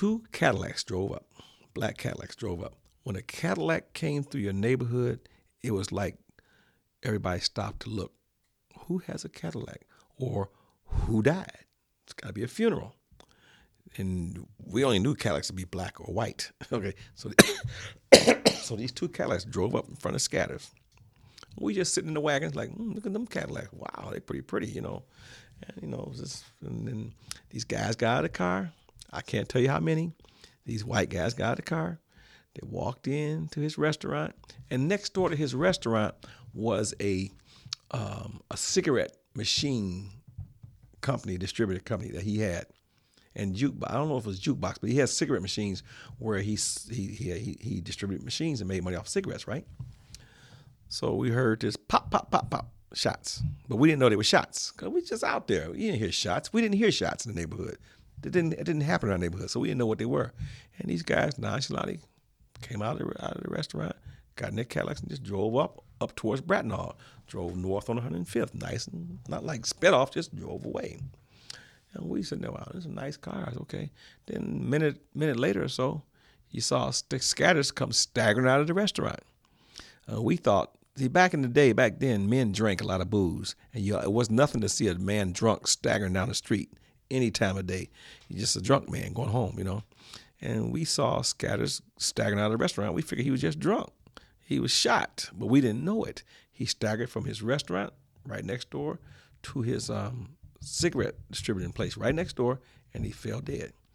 two Cadillacs drove up, black Cadillacs drove up. When a Cadillac came through your neighborhood, it was like everybody stopped to look. Who has a Cadillac? Or who died? It's got to be a funeral. And we only knew Cadillacs to be black or white. Okay, so so these two Cadillacs drove up in front of Scatters. We just sitting in the wagons like, look at them Cadillacs. Wow, they're pretty, And, and then these guys got out of the car. I can't tell you how many. These white guys got out of the car. They walked into his restaurant. And next door to his restaurant was a cigarette machine company, distributor company that he had. And I don't know if it was jukebox, but he had cigarette machines where he distributed machines and made money off cigarettes, right? So we heard this pop, pop, pop, pop, shots. But we didn't know they were shots because we just out there. We didn't hear shots. We didn't hear shots in the neighborhood. It didn't happen in our neighborhood, so we didn't know what they were. And these guys nonchalantly came out of the restaurant, got in their Cadillacs and just drove up towards Bratton. Drove north on 105th, nice and not like sped off, just drove away. And we said, no, wow, these are nice cars, okay. Then minute later or so, you saw Scatters come staggering out of the restaurant. We thought, back then, men drank a lot of booze. And it was nothing to see a man drunk staggering down the street any time of day. He's just a drunk man going home, And we saw Scatters staggering out of the restaurant. We figured he was just drunk. He was shot, but we didn't know it. He staggered from his restaurant right next door to his cigarette distributing place right next door, and he fell dead.